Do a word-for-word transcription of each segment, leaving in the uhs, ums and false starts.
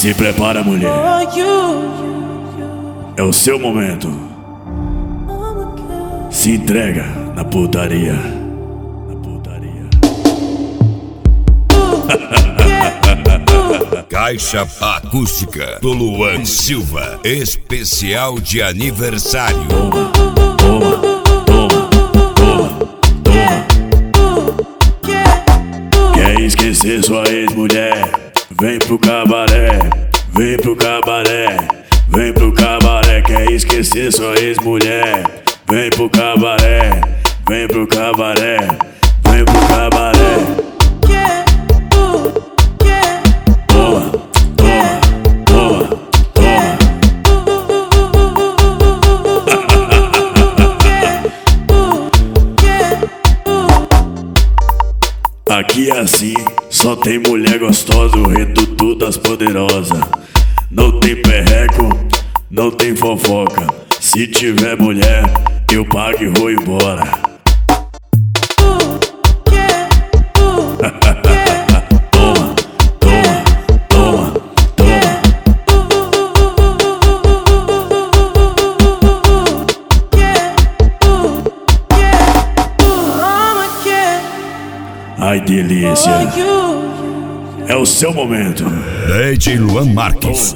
Se prepara, mulher. É o seu momento. Se entrega na putaria. Na putaria. Caixa acústica do Luan Silva, especial de aniversário. Toma, toma, toma, toma, toma. Quer esquecer sua ex-mulher? Vem pro cabaré, vem pro cabaré, vem pro cabaré. Quer esquecer sua ex-mulher? Vem pro cabaré, vem pro cabaré, vem pro cabaré. Toma, toma, toma, toma. Aqui é assim, só tem mulher gostosa, o reduto das poderosas. Não tem perreco, não tem fofoca. Se tiver mulher, eu pago e vou embora. Toma, toma, toma, toma. Ai, delícia. É o seu momento. D J Luan Marques.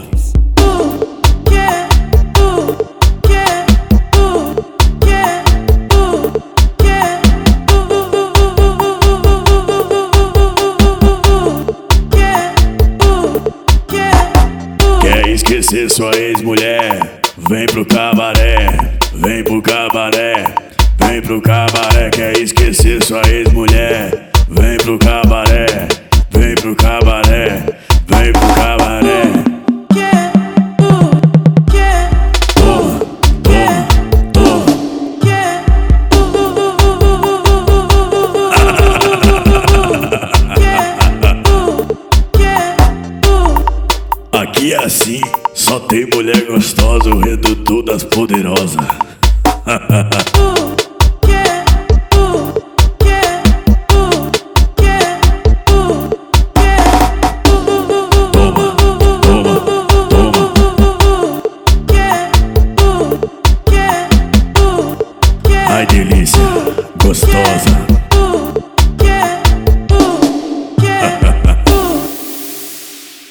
Quer esquecer sua ex-mulher? Vem pro cabaré, vem pro cabaré, vem pro cabaré. Quer esquecer sua ex-mulher? Vem pro cabaré, vem pro cabaré, vem pro cabaré. Toma, toma, toma. Aqui é assim, só tem mulher gostosa, o reduto das poderosas.